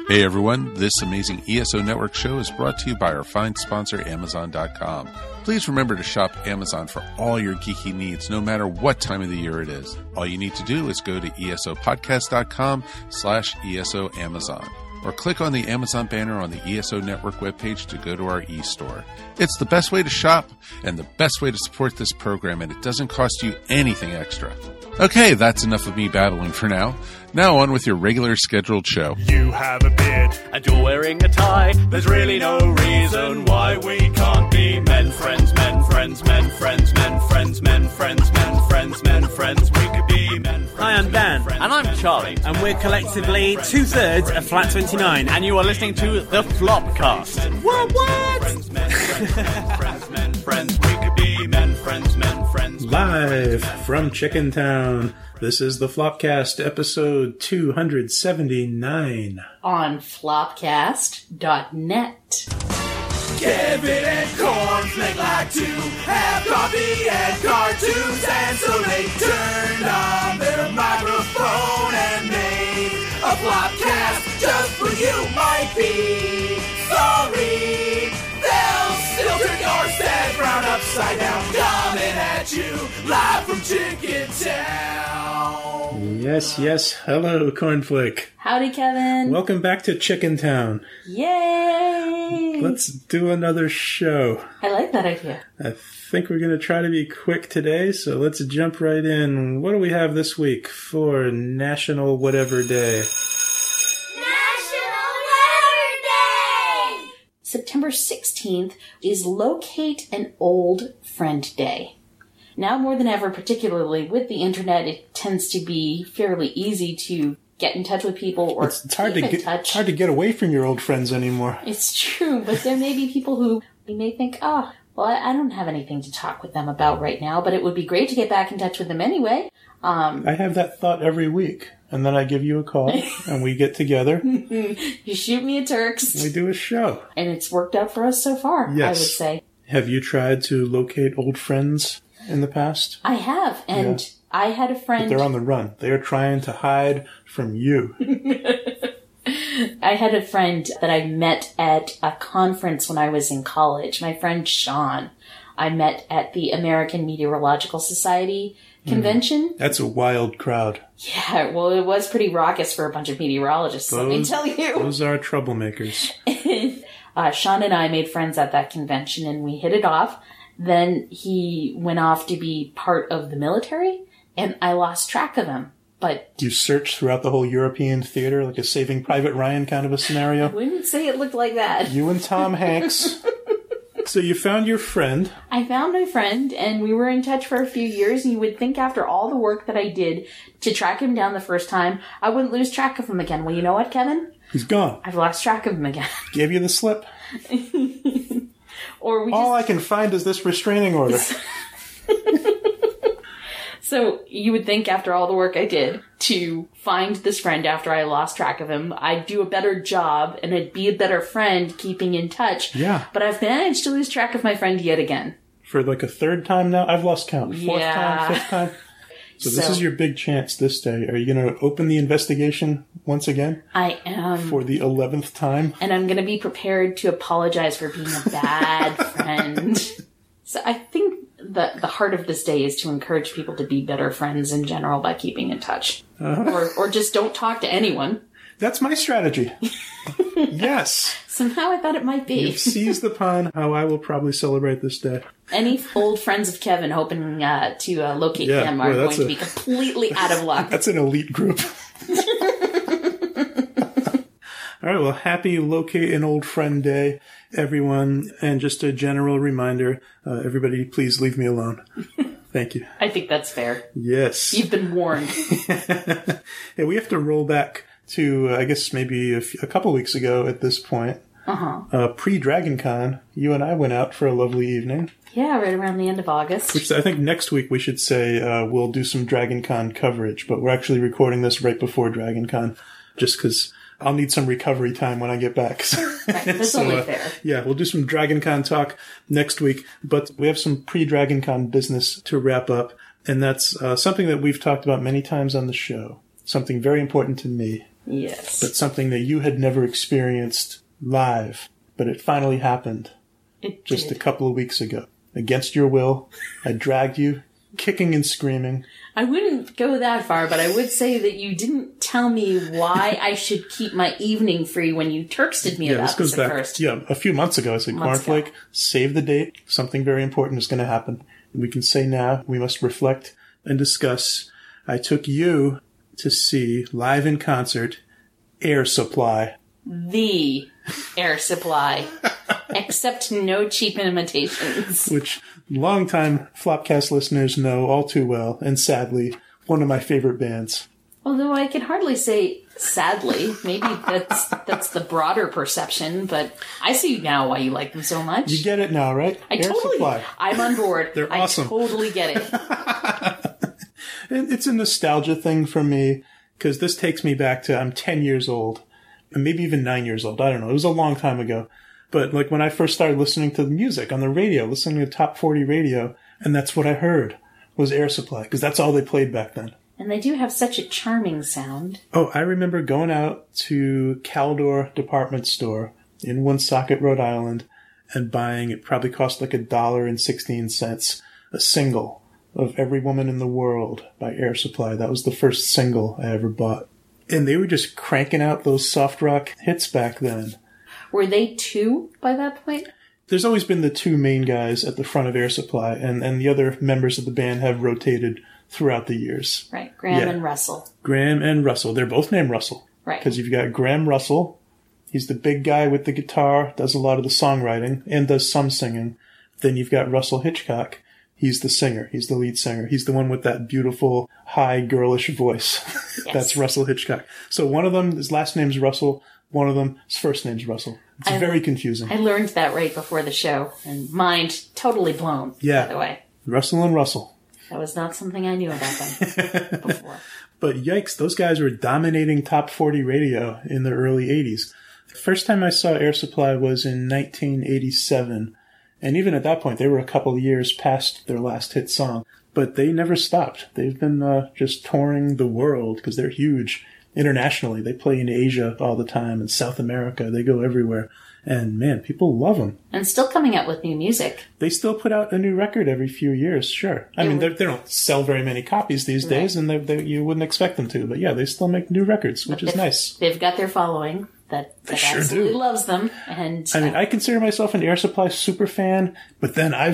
Hey everyone, this amazing ESO Network show is brought to you by our fine sponsor, Amazon.com. Please remember to shop Amazon for all your geeky needs, no matter what time of the year it is. All you need to do is go to esopodcast.com/ESO Amazon, or click on the Amazon banner on the ESO Network webpage to go to our e-store. It's the best way to shop and the best way to support this program, and it doesn't cost you anything extra. Okay, that's enough of me babbling for now. Now on with your regular scheduled show. You have a beard and you're wearing a tie. There's really no reason why we can't be men friends, men friends, men friends, men friends, men friends, men friends, men friends. We could be men friends. Hi, I'm Dan. And I'm Charlie. And we're collectively 2/3 of Flat 29. And you are listening to The Flopcast. What? Men friends, men friends. We could be men friends, men friends. Live from Chickentown, this is the Flopcast, episode 279. On flopcast.net. Kevin and Cornflake like to have coffee and cartoons, and so they turned on their microphone and made a Flopcast just for you. Might be sorry, they'll still turn your sad frown upside down, coming at you live from Chickentown. Yes, hello Cornflake. Howdy, Kevin. Welcome back to Chickentown. Yay! Let's do another show. I like that idea. I think we're going to try to be quick today, so let's jump right in. What do we have this week for National Whatever Day? September 16th is Locate an Old Friend Day. Now more than ever, particularly with the internet, it tends to be fairly easy to get in touch with people or It's hard keep to in get touch. hard to get away from your old friends anymore. It's true, but there may be people who you may think, well, I don't have anything to talk with them about right now, but it would be great to get back in touch with them anyway. I have that thought every week, and then I give you a call, and we get together. You shoot me a Turks. We do a show. And it's worked out for us so far, Yes. I would say. Have you tried to locate old friends in the past? I have, and I had a But friend... they're on the run. They are trying to hide from you. I had a friend that I met at a conference when I was in college. My friend Sean. I met at the American Meteorological Society convention. That's a wild crowd. Yeah, well, it was pretty raucous for a bunch of meteorologists, let me tell you. Those are troublemakers. Sean and I made friends at that convention, and we hit it off. Then he went off to be part of the military, and I lost track of him. But You searched throughout the whole European theater like a Saving Private Ryan kind of a I scenario. wouldn't say it looked like that. You and Tom Hanks. So you found your friend. I found my friend, and we were in touch for a few years, and you would think after all the work that I did to track him down the first time, I wouldn't lose track of him again. Well, you know what, Kevin? He's gone. I've lost track of him again. Gave you the slip. Or we All I just... can find is this restraining order. So you would think after all the work I did to find this friend after I lost track of him, I'd do a better job and I'd be a better friend keeping in touch. Yeah. But I've managed to lose track of my friend yet again. For like a third time now? I've lost count. Fourth Yeah. time? Fifth time? So this So- is your big chance this day. Are you going to open the investigation once again? I am. For the 11th time? And I'm going to be prepared to apologize for being a bad friend. So I think the heart of this day is to encourage people to be better friends in general by keeping in touch. Or just don't talk to anyone. That's my strategy. Yes. Somehow I thought it might be. You've seized upon how I will probably celebrate this day. Any old friends of Kevin hoping to locate Yeah, him are boy, going that's to be completely out of luck. That's an elite group. All right, well, happy Locate an Old Friend Day, everyone. And just a general reminder, everybody, please leave me alone. Thank you. I think that's fair. Yes. You've been warned. Yeah, we have to roll back to, I guess, maybe a couple weeks ago at this point. Pre-Dragon Con, you and I went out for a lovely evening. Yeah, right around the end of August. Which I think next week we should say we'll do some Dragon Con coverage, but we're actually recording this right before Dragon Con, just because I'll need some recovery time when I get back. Right, that's only fair. Yeah, we'll do some Dragon Con talk next week, but we have some pre-Dragon Con business to wrap up, and that's something that we've talked about many times on the show. Something very important to me. Yes. but something that you had never experienced live. But it finally happened It just did. a couple of weeks ago. Against your will, I dragged you, kicking and screaming. I wouldn't go that far, but I would say that you didn't tell me why I should keep my evening free when you texted me about this at first. Yeah, a few months ago. I said, Months ago. Cornflake, save the date. Something very important is going to happen. We can say now, we must reflect and discuss. I took you to see, live in concert, Air Supply. The Air Supply. Except no cheap imitations. Which longtime Flopcast listeners know all too well, and sadly, one of my favorite bands. Although I can hardly say sadly. Maybe that's the broader perception, but I see now why you like them so much. You get it now, right? Air Supply. I'm on board. They're awesome. I totally get it. And it's a nostalgia thing for me, because this takes me back to, I'm 10 years old, and maybe even 9 years old. I don't know. It was a long time ago. But like when I first started listening to the music on the radio, listening to Top 40 radio, and that's what I heard was Air Supply, because that's all they played back then. And they do have such a charming sound. Oh, I remember going out to Caldor Department Store in Woonsocket, Rhode Island, and buying, it probably cost like $1.16, a single of Every Woman in the World by Air Supply. That was the first single I ever bought. And they were just cranking out those soft rock hits back then. Were they two by that point? There's always been the two main guys at the front of Air Supply, and the other members of the band have rotated throughout the years. Right, Graham Yeah. and Russell. Graham and Russell. They're both named Russell. Right. Because you've got Graham Russell. He's the big guy with the guitar, does a lot of the songwriting, and does some singing. Then you've got Russell Hitchcock. He's the singer. He's the lead singer. He's the one with that beautiful, high, girlish voice. Yes. That's Russell Hitchcock. So one of them, his last name's Russell. One of them, his first name's Russell. It's very confusing. I learned that right before the show, and mind totally blown, Yeah. by the way. Russell and Russell. That was not something I knew about them before. But yikes, those guys were dominating Top 40 radio in the early 80s. The first time I saw Air Supply was in 1987. And even at that point, they were a couple of years past their last hit song. But they never stopped. They've been just touring the world because they're huge internationally. They play in Asia all the time, in South America. They go everywhere. And man, people love them. And still coming out with new music. They still put out a new record every few years, sure. I mean, they don't sell very many copies these days, and you wouldn't expect them to. But yeah, they still make new records, which is nice. They've got their following that sure absolutely do. loves them. And I mean, I consider myself an Air Supply super fan, but then I've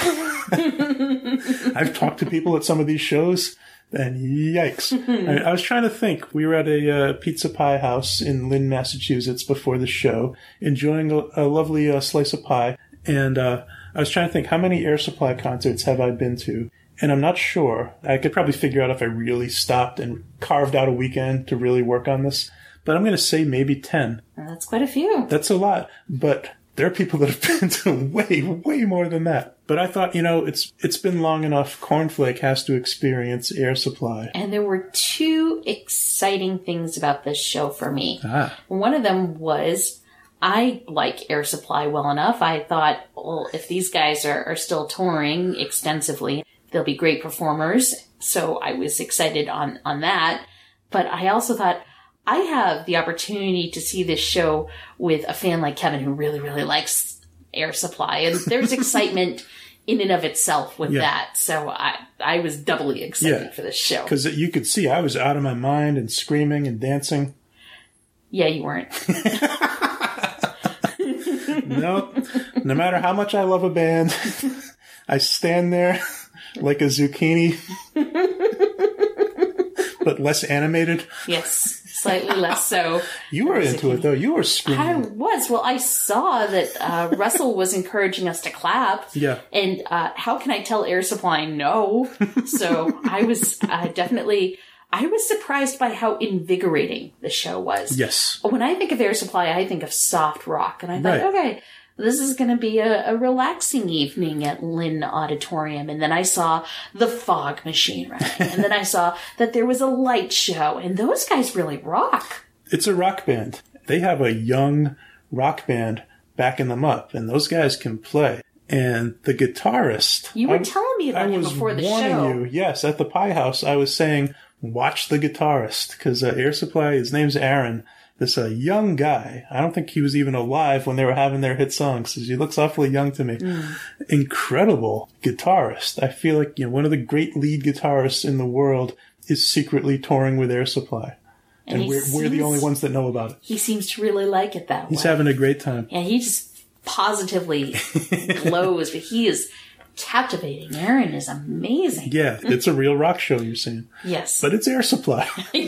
talked to people at some of these shows, and yikes. I was trying to think. We were at a pizza pie house in Lynn, Massachusetts before the show, enjoying a lovely slice of pie, and I was trying to think, how many Air Supply concerts have I been to? And I'm not sure. I could probably figure out if I really stopped and carved out a weekend to really work on this, but I'm going to say maybe 10. that's quite a few. That's a lot, but there are people that have been to way more than that. But I thought, it's been long enough. Cornflake has to experience Air Supply. And there were two exciting things about this show for me. Ah. One of them was I like Air Supply well enough. I thought, well, if these guys are still touring extensively, they'll be great performers. So I was excited on that. But I also thought, I have the opportunity to see this show with a fan like Kevin who really, really likes Air Supply. And there's excitement in and of itself with that. So I was doubly excited for this show. Because you could see I was out of my mind and screaming and dancing. Yeah, you weren't. No matter how much I love a band, I stand there like a zucchini, but less animated. Yes. Slightly less so. You were into it, though. You were screaming. I was. Well, I saw that Russell was encouraging us to clap. Yeah. And how can I tell Air Supply no? So I was definitely... I was surprised by how invigorating the show was. Yes. When I think of Air Supply, I think of soft rock. And I thought, okay, this is going to be a relaxing evening at Lynn Auditorium. And then I saw the Fog Machine running. And then I saw that there was a light show. And those guys really rock. It's a rock band. They have a young rock band backing them up. And those guys can play. And the guitarist... You were telling me about him before the show. I was warning you. Yes, at the Pie House, I was saying, watch the guitarist, because Air Supply, his name's Aaron, this young guy. I don't think he was even alive when they were having their hit songs. He looks awfully young to me. Incredible guitarist. I feel like, one of the great lead guitarists in the world is secretly touring with Air Supply. And we're the only ones that know about it. He seems to really like it that way. He's having a great time. Yeah, he just positively glows, but he is captivating. Aaron is amazing. Yeah, it's a real rock show, you're saying. Yes. But it's Air Supply. I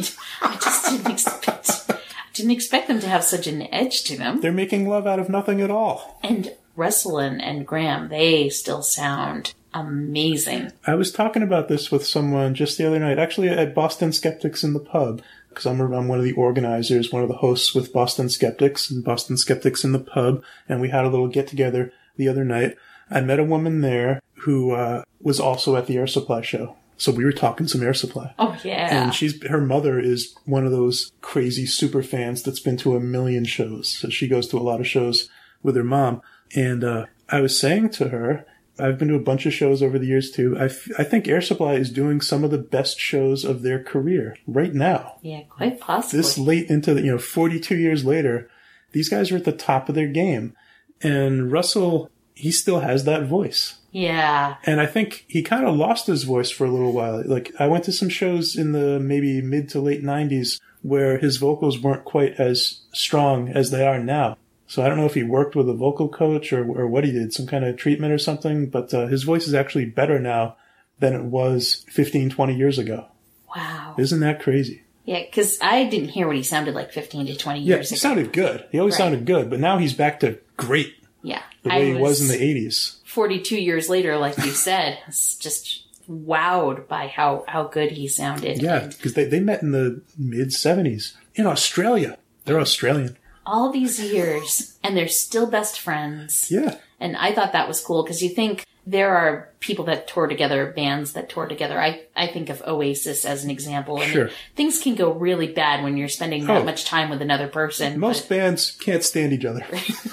just didn't expect them to have such an edge to them. They're making love out of nothing at all. And Russell and Graham, they still sound amazing. I was talking about this with someone just the other night, actually at Boston Skeptics in the pub, because I'm one of the organizers, one of the hosts with Boston Skeptics and Boston Skeptics in the pub, and we had a little get-together the other night. I met a woman there who was also at the Air Supply show. So we were talking some Air Supply. Oh, yeah. And her mother is one of those crazy super fans that's been to a million shows. So she goes to a lot of shows with her mom. And I was saying to her, I've been to a bunch of shows over the years too. I think Air Supply is doing some of the best shows of their career right now. Yeah, quite possibly. This late into 42 years later, these guys are at the top of their game. And Russell, he still has that voice. Yeah. And I think he kind of lost his voice for a little while. Like, I went to some shows in the maybe mid to late 90s where his vocals weren't quite as strong as they are now. So I don't know if he worked with a vocal coach or what he did, some kind of treatment or something, but his voice is actually better now than it was 15, 20 years ago. Wow. Isn't that crazy? Yeah, because I didn't hear what he sounded like 15 to 20 years ago. Yeah, he sounded good. He always sounded good, but now he's back to great. Yeah. The way he was in the 80s. 42 years later, like you said, just wowed by how good he sounded. Yeah, because they met in the mid-70s in Australia. They're Australian. All these years, and they're still best friends. Yeah. And I thought that was cool, because you think there are people that tour together, bands that tour together. I think of Oasis as an example. I mean, things can go really bad when you're spending that much time with another person. Most bands can't stand each other.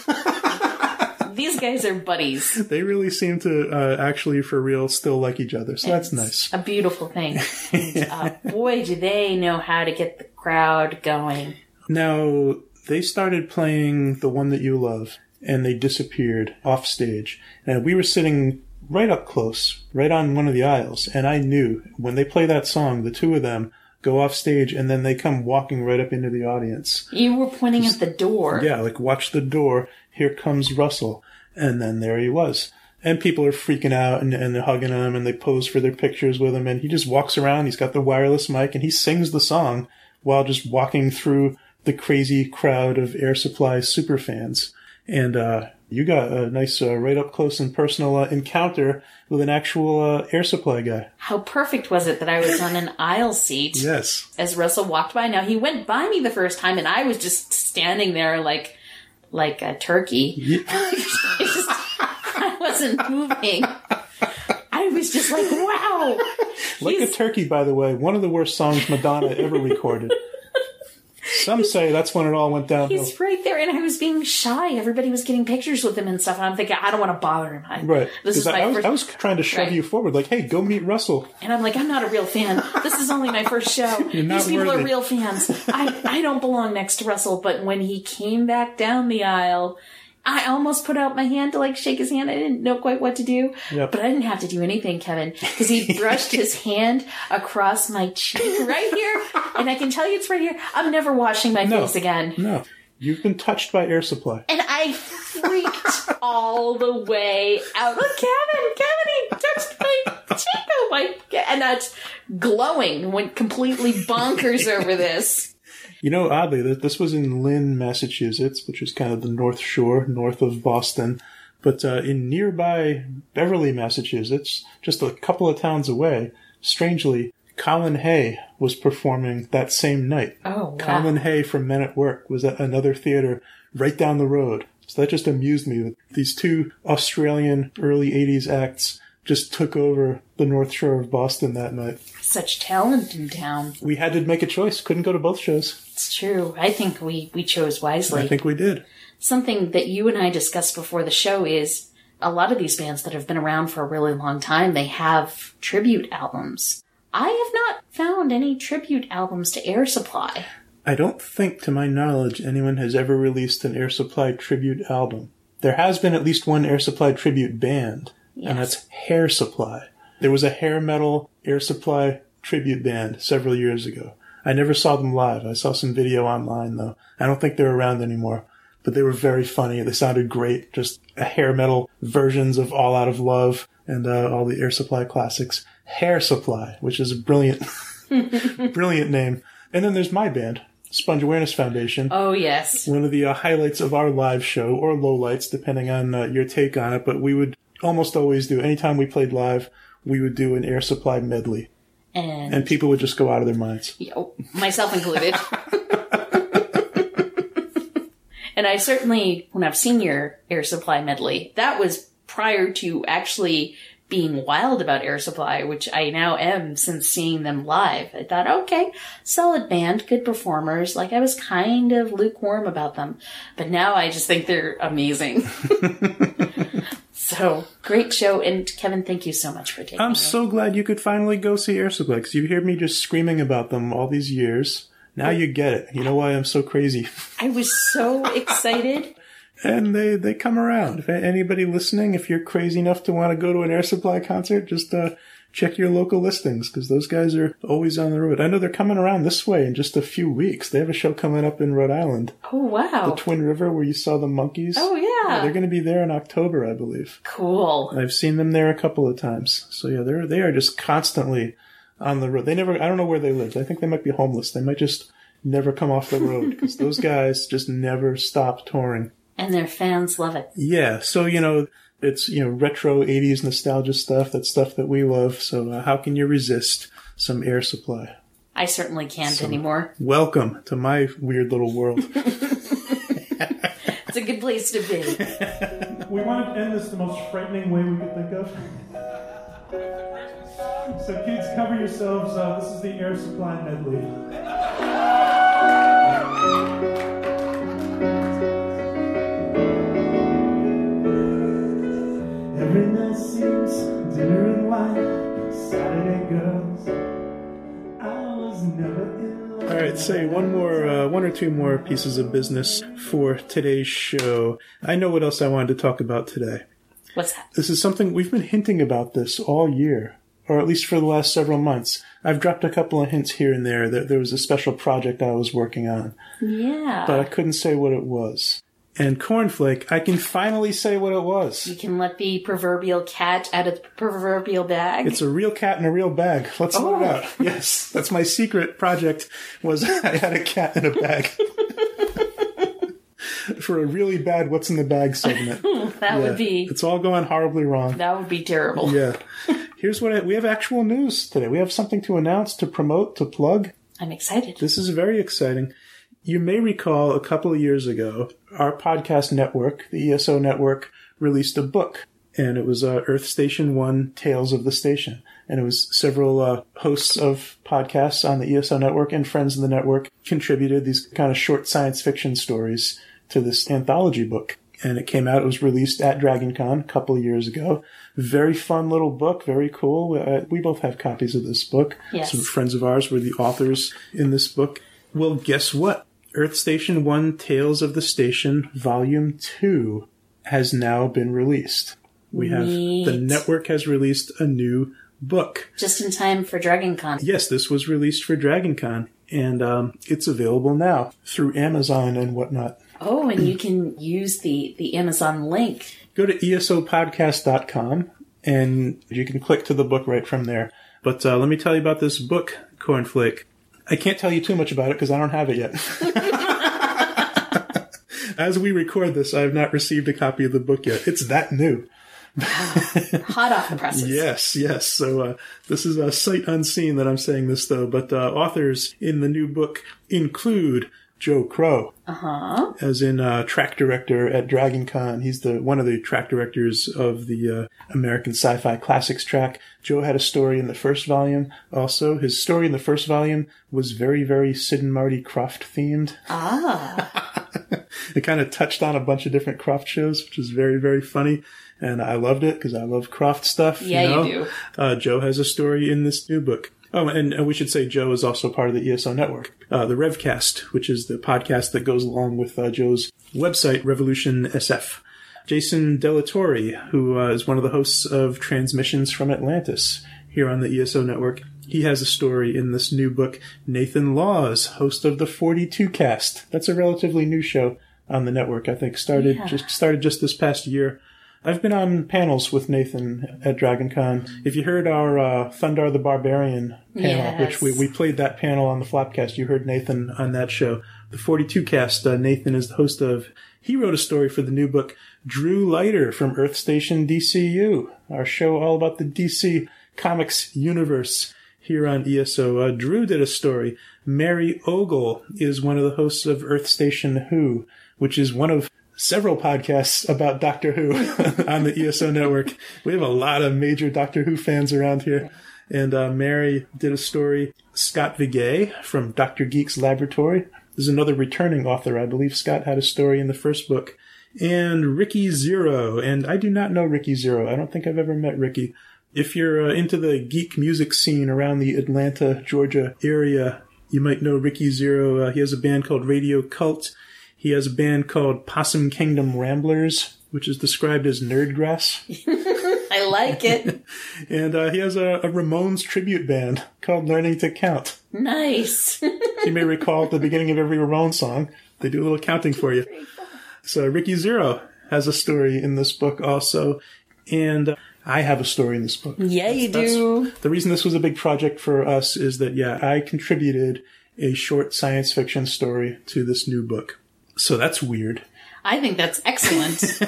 These guys are buddies. They really seem to actually, for real, still like each other. So that's nice. A beautiful thing. And, boy, do they know how to get the crowd going. Now, they started playing The One That You Love, and they disappeared off stage. And we were sitting right up close, right on one of the aisles. And I knew when they play that song, the two of them go off stage, and then they come walking right up into the audience. You were pointing at the door. Yeah, like, watch the door. Here comes Russell. And then there he was. And people are freaking out and they're hugging him and they pose for their pictures with him. And he just walks around. He's got the wireless mic and he sings the song while just walking through the crazy crowd of Air Supply superfans. And you got a nice right up close and personal encounter with an actual Air Supply guy. How perfect was it that I was on an aisle seat Yes. as Russell walked by? Now, he went by me the first time and I was just standing there like a turkey. Yeah. I wasn't moving. I was just like, wow. Like a Turkey, by the way, one of the worst songs Madonna ever recorded. Some say that's when it all went downhill. He's right there, and I was being shy. Everybody was getting pictures with him and stuff, and I'm thinking, I don't want to bother him. Right. This is my first... I was trying to shove you forward, like, hey, go meet Russell. And I'm like, I'm not a real fan. This is only my first show. You're not These people worthy. are real fans. I don't belong next to Russell. But when he came back down the aisle, I almost put out my hand to like shake his hand. I didn't know quite what to do. Yep. But I didn't have to do anything, Kevin, because he brushed his hand across my cheek right here. And I can tell you it's right here. I'm never washing my face again. No. You've been touched by Air Supply. And I freaked all the way out. Look, Kevin, he touched my cheek. Oh my God. And that's glowing. Went completely bonkers over this. You know, oddly, this was in Lynn, Massachusetts, which is kind of the North Shore, north of Boston. But in nearby Beverly, Massachusetts, just a couple of towns away, strangely, Colin Hay was performing that same night. Oh, wow. Colin Hay from Men at Work was at another theater right down the road. So that just amused me that these two Australian early 80s acts just took over the North Shore of Boston that night. Such talent in town. We had to make a choice. Couldn't go to both shows. It's true. I think we chose wisely. I think we did. Something that you and I discussed before the show is a lot of these bands that have been around for a really long time, they have tribute albums. I have not found any tribute albums to Air Supply. I don't think, to my knowledge, anyone has ever released an Air Supply tribute album. There has been at least one Air Supply tribute band, and that's Hair Supply. There was a hair metal Air Supply tribute band several years ago. I never saw them live. I saw some video online, though. I don't think they're around anymore. But they were very funny. They sounded great. Just a hair metal versions of All Out of Love and all the Air Supply classics. Hair Supply, which is a brilliant, brilliant name. And then there's my band, Sponge Awareness Foundation. Oh, yes. One of the highlights of our live show, or lowlights, depending on your take on it. But we would almost always do, anytime we played live, we would do an Air Supply medley. And people would just go out of their minds. Myself included. And I certainly, when I've seen your Air Supply medley, that was prior to actually being wild about Air Supply, which I now am since seeing them live. I thought, okay, solid band, good performers. Like, I was kind of lukewarm about them. But now I just think they're amazing. So, great show. And Kevin, thank you so much for taking me. I'm so glad you could finally go see Air Supply, because you hear me just screaming about them all these years. Now you get it. You know why I'm so crazy. I was so excited. And they come around. If anybody listening, if you're crazy enough to want to go to an Air Supply concert, just check your local listings, because those guys are always on the road. I know they're coming around this way in just a few weeks. They have a show coming up in Rhode Island. Oh, wow. The Twin River, where you saw the monkeys. Oh, yeah. They're going to be there in October, I believe. Cool. I've seen them there a couple of times. So yeah, they are just constantly on the road. I don't know where they live. I think they might be homeless. They might just never come off the road, because those guys just never stop touring. And their fans love it. Yeah. So, it's, retro 80s nostalgia stuff. That's stuff that we love. So how can you resist some Air Supply? I certainly can't anymore. Welcome to my weird little world. It's a good place to be. We want to end this the most frightening way we could think of. So kids, cover yourselves. This is the Air Supply medley. Every night seems dinner and wine, Saturday girls. I was never in love. All right, say one or two more pieces of business for today's show. I know what else I wanted to talk about today. What's that? This is something we've been hinting about this all year, or at least for the last several months. I've dropped a couple of hints here and there that there was a special project I was working on. Yeah. But I couldn't say what it was. And Cornflake, I can finally say what it was. You can let the proverbial cat out of the proverbial bag. It's a real cat in a real bag. Let's let it out. Yes, that's my secret project, was I had a cat in a bag. For a really bad What's in the Bag segment. That would be... It's all going horribly wrong. That would be terrible. Yeah. Here's what we have actual news today. We have something to announce, to promote, to plug. I'm excited. This is very exciting. You may recall a couple of years ago, our podcast network, the ESO network, released a book. And it was Earth Station 1, Tales of the Station. And it was several hosts of podcasts on the ESO network and friends of the network contributed these kind of short science fiction stories to this anthology book. And it came out, it was released at DragonCon a couple of years ago. Very fun little book, very cool. We both have copies of this book. Yes. Some friends of ours were the authors in this book. Well, guess what? Earth Station 1, Tales of the Station, Volume 2 has now been released. The network has released a new book. Just in time for DragonCon. Yes, this was released for DragonCon. And it's available now through Amazon and whatnot. Oh, and you can use the Amazon link. Go to esopodcast.com and you can click to the book right from there. But let me tell you about this book, Cornflake. I can't tell you too much about it because I don't have it yet. As we record this, I have not received a copy of the book yet. It's that new. Hot off the presses. Yes. So this is a sight unseen that I'm saying this, though. But authors in the new book include Joe Crow, as in track director at DragonCon. He's one of the track directors of the American Sci-Fi Classics track. Joe had a story in the first volume. Also, his story in the first volume was very, very Sid and Marty Krofft themed. It kind of touched on a bunch of different Krofft shows, which is very, very funny. And I loved it because I love Krofft stuff. Yeah, you do. Joe has a story in this new book. Oh, and we should say Joe is also part of the ESO network. The Revcast, which is the podcast that goes along with Joe's website, Revolution SF. Jason Delatorre, who is one of the hosts of Transmissions from Atlantis here on the ESO network. He has a story in this new book. Nathan Laws, host of the 42 Cast. That's a relatively new show on the network, I think. Started just this past year. I've been on panels with Nathan at DragonCon. If you heard our Thundar the Barbarian panel, which we played that panel on the Flopcast, you heard Nathan on that show. The 42 Cast, Nathan is the host of. He wrote a story for the new book, Drew Leiter from Earth Station DCU, our show all about the DC Comics universe here on ESO. Drew did a story. Mary Ogle is one of the hosts of Earth Station Who, which is one of several podcasts about Doctor Who on the ESO network. We have a lot of major Doctor Who fans around here. And Mary did a story. Scott Vigay from Dr. Geek's Laboratory is another returning author. I believe Scott had a story in the first book. And Ricky Zero. And I do not know Ricky Zero. I don't think I've ever met Ricky. If you're into the geek music scene around the Atlanta, Georgia area, you might know Ricky Zero. He has a band called Radio Cult. He has a band called Possum Kingdom Ramblers, which is described as nerdgrass. I like it. And he has a Ramones tribute band called Learning to Count. Nice. You may recall at the beginning of every Ramones song, they do a little counting for you. So Ricky Zero has a story in this book also. And I have a story in this book. Yeah, you do. The reason this was a big project for us is that, I contributed a short science fiction story to this new book. So that's weird. I think that's excellent.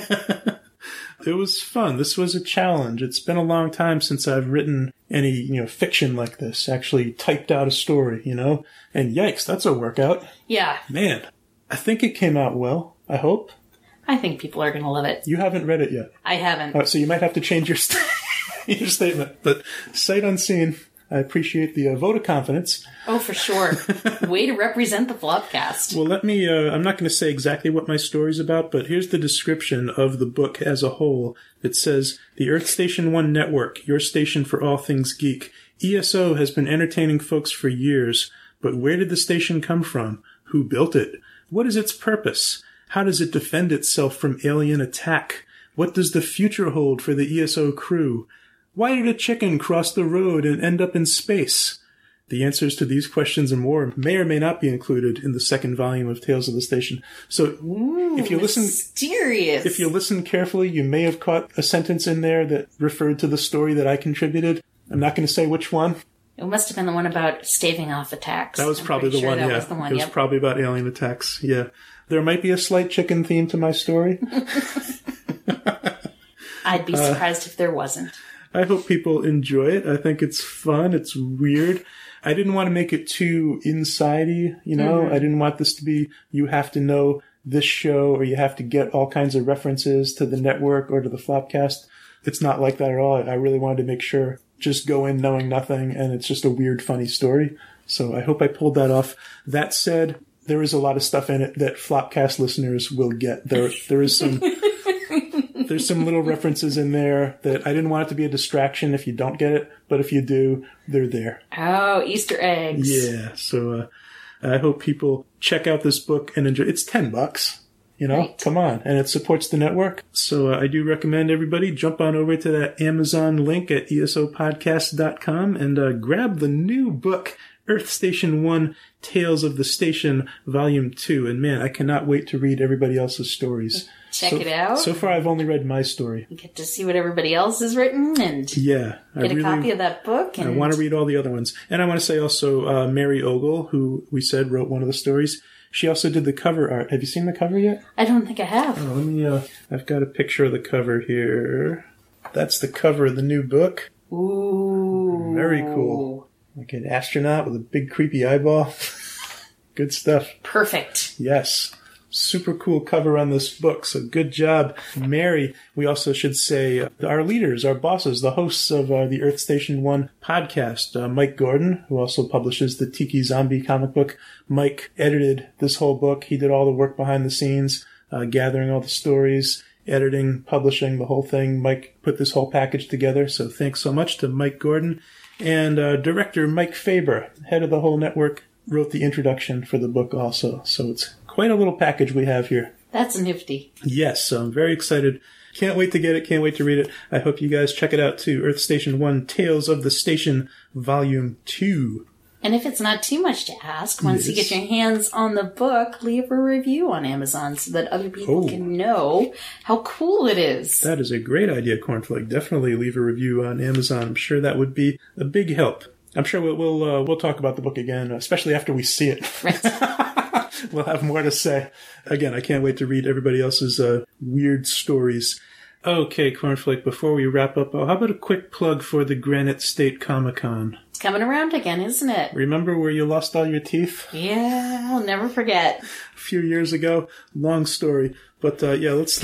It was fun. This was a challenge. It's been a long time since I've written any, fiction like this, actually typed out a story, And yikes, that's a workout. Yeah. Man, I think it came out well. I hope. I think people are going to love it. You haven't read it yet. I haven't. So you might have to change your, your statement. But sight unseen, I appreciate the vote of confidence. Oh, for sure. Way to represent the Flopcast. Well, let me, I'm not going to say exactly what my story's about, but here's the description of the book as a whole. It says, the Earth Station 1 Network, your station for all things geek. ESO has been entertaining folks for years, but where did the station come from? Who built it? What is its purpose? How does it defend itself from alien attack? What does the future hold for the ESO crew? Why did a chicken cross the road and end up in space? The answers to these questions and more may or may not be included in the second volume of Tales of the Station. So if you listen carefully, you may have caught a sentence in there that referred to the story that I contributed. I'm not going to say which one. It must have been the one about staving off attacks. That was probably the one, yeah. It was probably about alien attacks, yeah. There might be a slight chicken theme to my story. I'd be surprised if there wasn't. I hope people enjoy it. I think it's fun. It's weird. I didn't want to make it too inside-y, I didn't want this to be, you have to know this show or you have to get all kinds of references to the network or to the Flopcast. It's not like that at all. I really wanted to make sure, just go in knowing nothing and it's just a weird, funny story. So I hope I pulled that off. That said, there is a lot of stuff in it that Flopcast listeners will get. There is some... There's some little references in there that I didn't want it to be a distraction if you don't get it, but if you do, they're there. Oh, Easter eggs. Yeah, so I hope people check out this book and enjoy. It's $10, Right. Come on, and it supports the network. So I do recommend everybody jump on over to that Amazon link at esopodcast.com and grab the new book, Earth Station 1, Tales of the Station, Volume 2. And man, I cannot wait to read everybody else's stories. Check it out. So far, I've only read my story. You get to see what everybody else has written and get a copy of that book. And I want to read all the other ones. And I want to say also Mary Ogle, who we said wrote one of the stories. She also did the cover art. Have you seen the cover yet? I don't think I have. Oh, let me, I've got a picture of the cover here. That's the cover of the new book. Ooh. Very cool. Like an astronaut with a big creepy eyeball. Good stuff. Perfect. Yes. Super cool cover on this book, so good job, Mary. We also should say our leaders, our bosses, the hosts of the Earth Station 1 podcast. Mike Gordon, who also publishes the Tiki Zombie comic book. Mike edited this whole book. He did all the work behind the scenes, gathering all the stories, editing, publishing the whole thing. Mike put this whole package together, so thanks so much to Mike Gordon. And director Mike Faber, head of the whole network, wrote the introduction for the book also. So it's quite a little package we have here. That's nifty. Yes, so I'm very excited. Can't wait to get it. Can't wait to read it. I hope you guys check it out too. Earth Station 1, Tales of the Station, Volume 2. And if it's not too much to ask, once you Yes. get your hands on the book, leave a review on Amazon so that other people can know how cool it is. That is a great idea, Cornflake. Definitely leave a review on Amazon. I'm sure that would be a big help. I'm sure we'll talk about the book again, especially after we see it. Right. We'll have more to say. Again, I can't wait to read everybody else's weird stories. Okay, Cornflake, before we wrap up, how about a quick plug for the Granite State Comic-Con? It's coming around again, isn't it? Remember where you lost all your teeth? Yeah, I'll never forget. A few years ago. Long story. But let's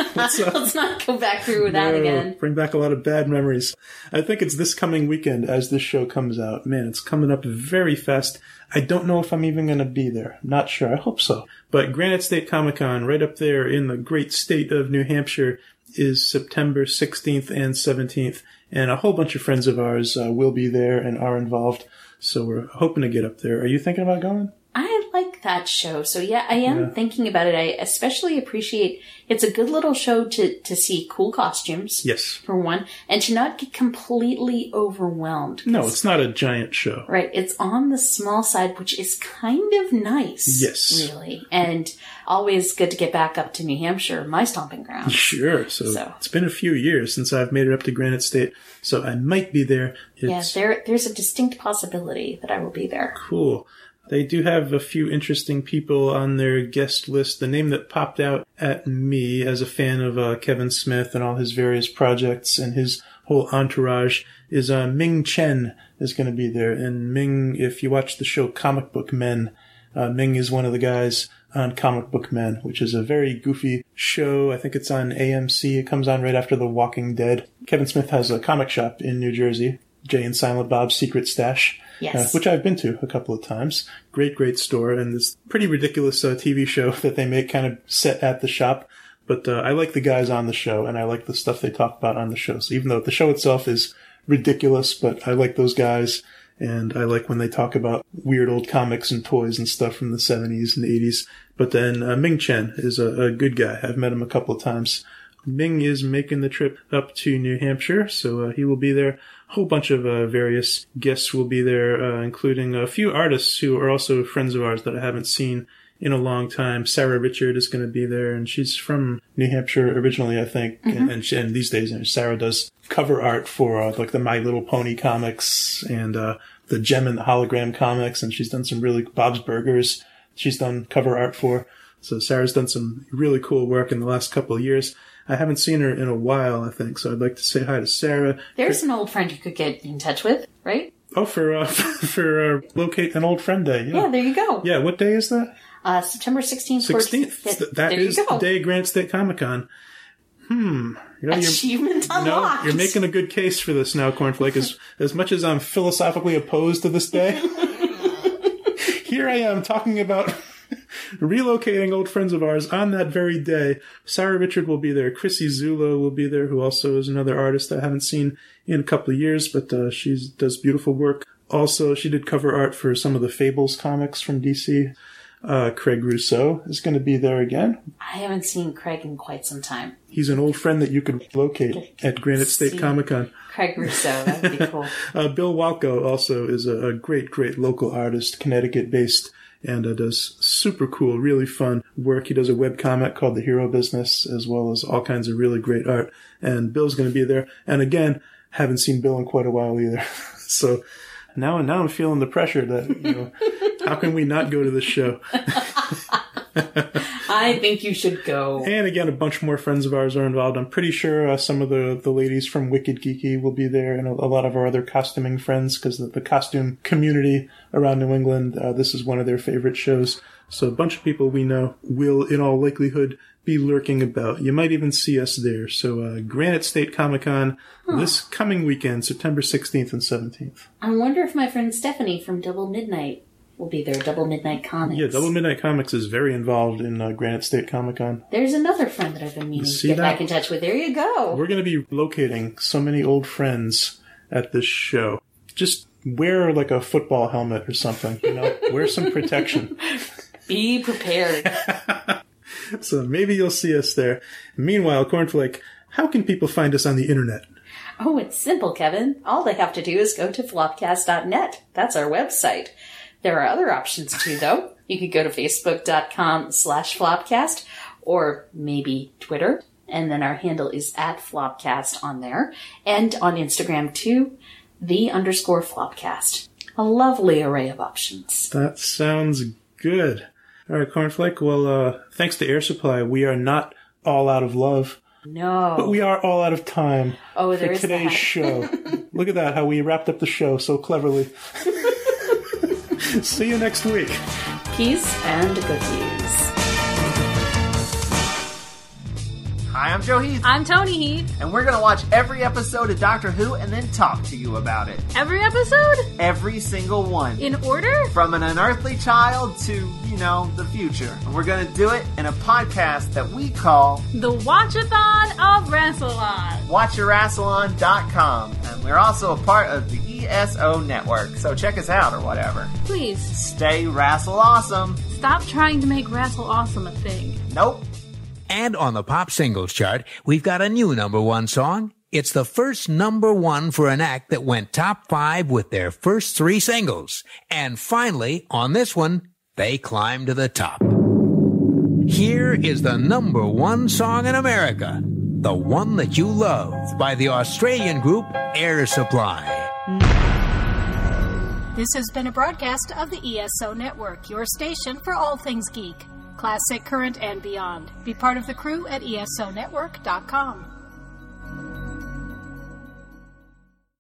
Let's not go back through that again. Bring back a lot of bad memories. I think it's this coming weekend as this show comes out. Man, it's coming up very fast. I don't know if I'm even going to be there. Not sure. I hope so. But Granite State Comic-Con, right up there in the great state of New Hampshire, is September 16th and 17th. And a whole bunch of friends of ours will be there and are involved. So we're hoping to get up there. Are you thinking about going? I like that show. So yeah, I am thinking about it. I especially appreciate it's a good little show to see cool costumes. Yes. For one, and to not get completely overwhelmed. No, it's not a giant show. Right. It's on the small side, which is kind of nice. Yes. Really. And always good to get back up to New Hampshire, my stomping ground. Sure. So it's been a few years since I've made it up to Granite State, so I might be there. There's a distinct possibility that I will be there. Cool. They do have a few interesting people on their guest list. The name that popped out at me as a fan of Kevin Smith and all his various projects and his whole entourage is Ming Chen is going to be there. And Ming, if you watch the show Comic Book Men, Ming is one of the guys on Comic Book Men, which is a very goofy show. I think it's on AMC. It comes on right after The Walking Dead. Kevin Smith has a comic shop in New Jersey, Jay and Silent Bob's Secret Stash. Yes. Which I've been to a couple of times. Great store, and this pretty ridiculous TV show that they make kind of set at the shop. But I like the guys on the show, and I like the stuff they talk about on the show. So even though the show itself is ridiculous, but I like those guys, and I like when they talk about weird old comics and toys and stuff from the 70s and 80s. But then Ming Chen is a good guy. I've met him a couple of times. Ming is making the trip up to New Hampshire, so he will be there. A whole bunch of various guests will be there, including a few artists who are also friends of ours that I haven't seen in a long time. Sarah Richard is going to be there, and she's from New Hampshire originally, I think. Mm-hmm. And these days, Sarah does cover art for like the My Little Pony comics and the Gem and the Hologram comics, and she's done some really Bob's Burgers. She's done cover art for. So Sarah's done some really cool work in the last couple of years. I haven't seen her in a while, I think, so I'd like to say hi to Sarah. There's an old friend you could get in touch with, right? Oh, for Locate an Old Friend Day. Yeah, there you go. Yeah, what day is that? September 16th. 16th. That is the day of Granite State Comic-Con. Achievement unlocked. You're making a good case for this now, Cornflake. As much as I'm philosophically opposed to this day, here I am talking about relocating old friends of ours on that very day. Sarah Richard will be there. Chrissy Zulo will be there, who also is another artist I haven't seen in a couple of years, but she does beautiful work. Also, she did cover art for some of the Fables comics from DC. Craig Rousseau is going to be there again. I haven't seen Craig in quite some time. He's an old friend that you could locate at Granite State Comic-Con. Craig Rousseau, that would be cool. Bill Walko also is a great local artist, Connecticut-based, and does super cool, really fun work. He does a webcomic called The Hero Business, as well as all kinds of really great art. And Bill's going to be there. And again, haven't seen Bill in quite a while either. So now I'm feeling the pressure that, how can we not go to this show? I think you should go. And again, a bunch more friends of ours are involved. I'm pretty sure some of the ladies from Wicked Geeky will be there, and a lot of our other costuming friends, because the costume community around New England, this is one of their favorite shows. So a bunch of people we know will, in all likelihood, be lurking about. You might even see us there. So Granite State Comic-Con this coming weekend, September 16th and 17th. I wonder if my friend Stephanie from Double Midnight will be there. Double Midnight Comics. Yeah, Double Midnight Comics is very involved in Granite State Comic-Con. There's another friend that I've been meaning to get back in touch with. There you go. We're going to be locating so many old friends at this show. Just wear like a football helmet or something, wear some protection. Be prepared. So maybe you'll see us there. Meanwhile, Cornflake, how can people find us on the internet? Oh, it's simple, Kevin. All they have to do is go to flopcast.net. That's our website. There are other options too, though. You could go to facebook.com/flopcast or maybe Twitter. And then our handle is @flopcast on there. And on Instagram too, _flopcast. A lovely array of options. That sounds good. All right, Cornflake. Well, thanks to Air Supply, we are not all out of love. No. But we are all out of time for today's show. Look at that, how we wrapped up the show so cleverly. See you next week. Peace and cookies. Hi, I'm Joe Heath. I'm Tony Heath. And we're going to watch every episode of Doctor Who and then talk to you about it. Every episode? Every single one. In order? From an unearthly child to, the future. And we're going to do it in a podcast that we call The Watchathon of Rassilon. WatchYourRassilon.com. And we're also a part of the ESO network, so check us out or whatever. Please. Stay Rassle Awesome. Stop trying to make Rassle Awesome a thing. Nope. And on the pop singles chart, we've got a new #1 song. It's the first #1 for an act that went top 5 with their first 3 singles. And finally, on this one, they climbed to the top. Here is the #1 song in America, The One That You Love, by the Australian group Air Supply. This has been a broadcast of the ESO Network, your station for all things geek. Classic, current, and beyond. Be part of the crew at ESONetwork.com.